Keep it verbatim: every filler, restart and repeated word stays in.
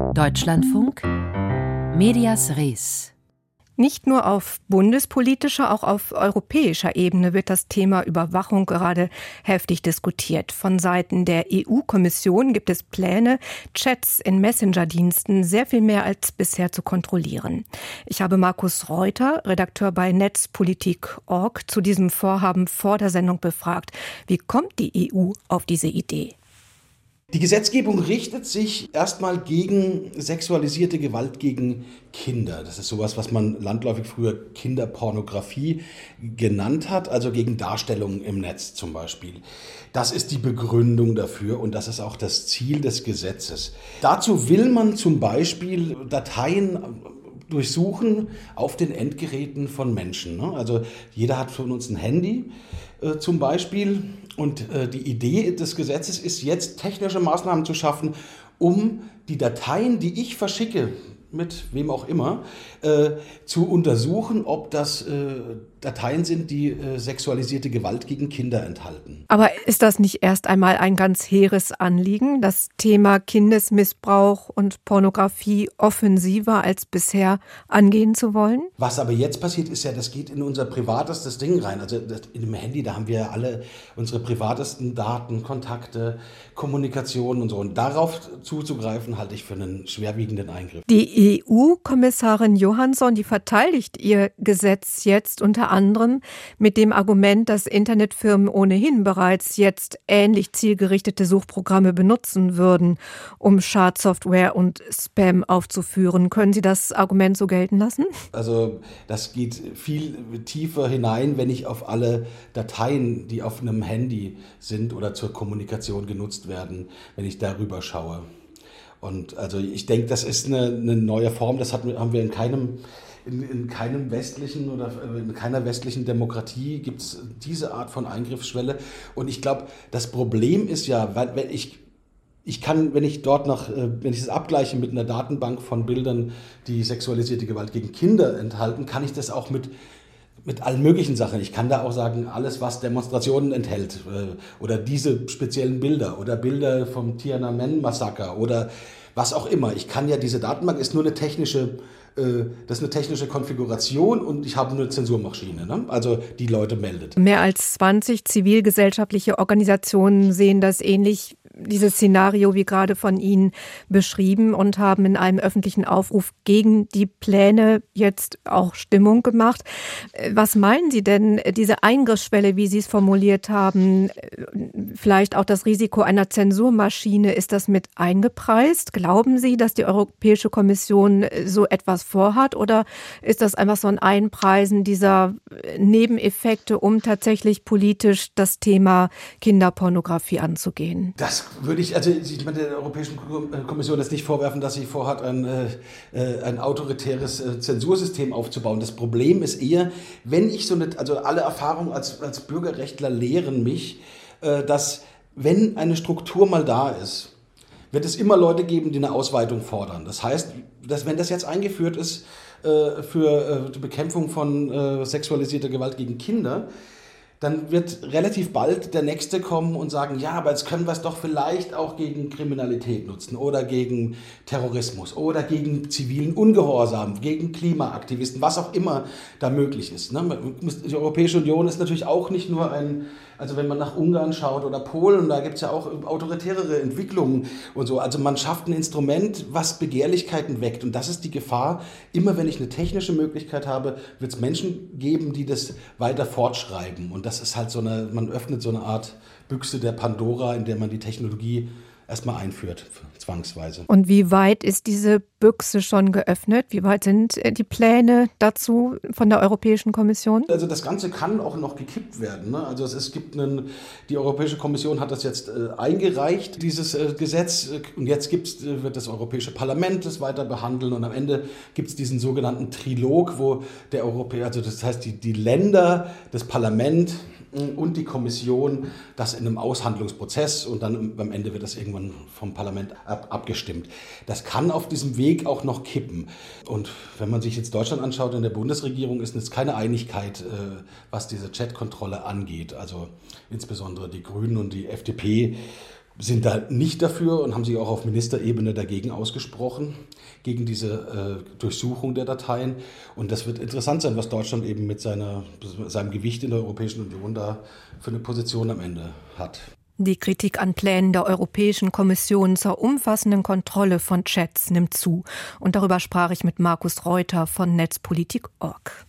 Deutschlandfunk Medias Res. Nicht nur auf bundespolitischer, auch auf europäischer Ebene wird das Thema Überwachung gerade heftig diskutiert. Von Seiten der E U-Kommission gibt es Pläne, Chats in Messenger-Diensten sehr viel mehr als bisher zu kontrollieren. Ich habe Markus Reuter, Redakteur bei netzpolitik punkt org, zu diesem Vorhaben vor der Sendung befragt. Wie kommt die E U auf diese Idee? Die Gesetzgebung richtet sich erstmal gegen sexualisierte Gewalt gegen Kinder. Das ist sowas, was man landläufig früher Kinderpornografie genannt hat, also gegen Darstellungen im Netz zum Beispiel. Das ist die Begründung dafür und das ist auch das Ziel des Gesetzes. Dazu will man zum Beispiel Dateien durchsuchen auf den Endgeräten von Menschen. Also jeder hat von uns ein Handy äh, zum Beispiel. Und äh, die Idee des Gesetzes ist jetzt, technische Maßnahmen zu schaffen, um die Dateien, die ich verschicke, mit wem auch immer, äh, zu untersuchen, ob das äh, Dateien sind, die äh, sexualisierte Gewalt gegen Kinder enthalten. Aber ist das nicht erst einmal ein ganz hehres Anliegen, das Thema Kindesmissbrauch und Pornografie offensiver als bisher angehen zu wollen? Was aber jetzt passiert, ist ja, das geht in unser privatestes Ding rein. Also das, in dem Handy, da haben wir alle unsere privatesten Daten, Kontakte, Kommunikation und so. Und darauf zuzugreifen, halte ich für einen schwerwiegenden Eingriff. Die E U-Kommissarin Johansson, die verteidigt ihr Gesetz jetzt unter anderem mit dem Argument, dass Internetfirmen ohnehin bereits jetzt ähnlich zielgerichtete Suchprogramme benutzen würden, um Schadsoftware und Spam aufzuführen. Können Sie das Argument so gelten lassen? Also das geht viel tiefer hinein, wenn ich auf alle Dateien, die auf einem Handy sind oder zur Kommunikation genutzt werden, wenn ich darüber schaue. Und also ich denke, das ist eine, eine neue Form, das hat, haben wir in keinem, in, in keinem westlichen oder in keiner westlichen Demokratie gibt es diese Art von Eingriffsschwelle. Und ich glaube, das Problem ist ja, weil wenn ich Ich kann, wenn ich dort nach, wenn ich das abgleiche mit einer Datenbank von Bildern, die sexualisierte Gewalt gegen Kinder enthalten, kann ich das auch mit mit allen möglichen Sachen. Ich kann da auch sagen, alles, was Demonstrationen enthält äh, oder diese speziellen Bilder oder Bilder vom Tiananmen-Massaker oder was auch immer. Ich kann ja, diese Datenbank ist nur eine technische, äh, das ist eine technische Konfiguration und ich habe nur eine Zensurmaschine, ne? Also die Leute meldet. Mehr als zwanzig zivilgesellschaftliche Organisationen sehen das ähnlich, dieses Szenario wie gerade von Ihnen beschrieben, und haben in einem öffentlichen Aufruf gegen die Pläne jetzt auch Stimmung gemacht. Was meinen Sie denn, diese Eingriffsschwelle, wie Sie es formuliert haben, vielleicht auch das Risiko einer Zensurmaschine, ist das mit eingepreist? Glauben Sie, dass die Europäische Kommission so etwas vorhat, oder ist das einfach so ein Einpreisen dieser Nebeneffekte, um tatsächlich politisch das Thema Kinderpornografie anzugehen? Das würde ich, also ich meine, der Europäischen Kommission jetzt nicht vorwerfen, dass sie vorhat, ein, äh, ein autoritäres äh, Zensursystem aufzubauen. Das Problem ist eher, wenn ich so eine, also alle Erfahrungen als, als Bürgerrechtler lehren mich, äh, dass wenn eine Struktur mal da ist, wird es immer Leute geben, die eine Ausweitung fordern. Das heißt, dass wenn das jetzt eingeführt ist äh, für äh, die Bekämpfung von äh, sexualisierter Gewalt gegen Kinder, dann wird relativ bald der Nächste kommen und sagen, ja, aber jetzt können wir es doch vielleicht auch gegen Kriminalität nutzen oder gegen Terrorismus oder gegen zivilen Ungehorsam, gegen Klimaaktivisten, was auch immer da möglich ist. Die Europäische Union ist natürlich auch nicht nur ein, also wenn man nach Ungarn schaut oder Polen, da gibt es ja auch autoritärere Entwicklungen und so. Also man schafft ein Instrument, was Begehrlichkeiten weckt, und das ist die Gefahr. Immer wenn ich eine technische Möglichkeit habe, wird es Menschen geben, die das weiter fortschreiben, und das ist halt so eine, man öffnet so eine Art Büchse der Pandora, in der man die Technologie erstmal einführt, zwangsweise. Und wie weit ist diese Büchse schon geöffnet? Wie weit sind die Pläne dazu von der Europäischen Kommission? Also das Ganze kann auch noch gekippt werden, ne? Also es, es gibt einen, die Europäische Kommission hat das jetzt äh, eingereicht, dieses äh, Gesetz, und jetzt gibt's, äh, wird das Europäische Parlament das weiter behandeln, und am Ende gibt es diesen sogenannten Trilog, wo der Europäer, also das heißt die, die Länder, das Parlament und die Kommission das in einem Aushandlungsprozess, und dann am Ende wird das irgendwann vom Parlament ab, abgestimmt. Das kann auf diesem Weg auch noch kippen. Und wenn man sich jetzt Deutschland anschaut, in der Bundesregierung ist jetzt keine Einigkeit, äh, was diese Chatkontrolle angeht. Also insbesondere die Grünen und die F D P sind da nicht dafür und haben sich auch auf Ministerebene dagegen ausgesprochen, gegen diese äh, Durchsuchung der Dateien. Und das wird interessant sein, was Deutschland eben mit seiner, seinem Gewicht in der Europäischen Union da für eine Position am Ende hat. Die Kritik an Plänen der Europäischen Kommission zur umfassenden Kontrolle von Chats nimmt zu. Und darüber sprach ich mit Markus Reuter von netzpolitik punkt org.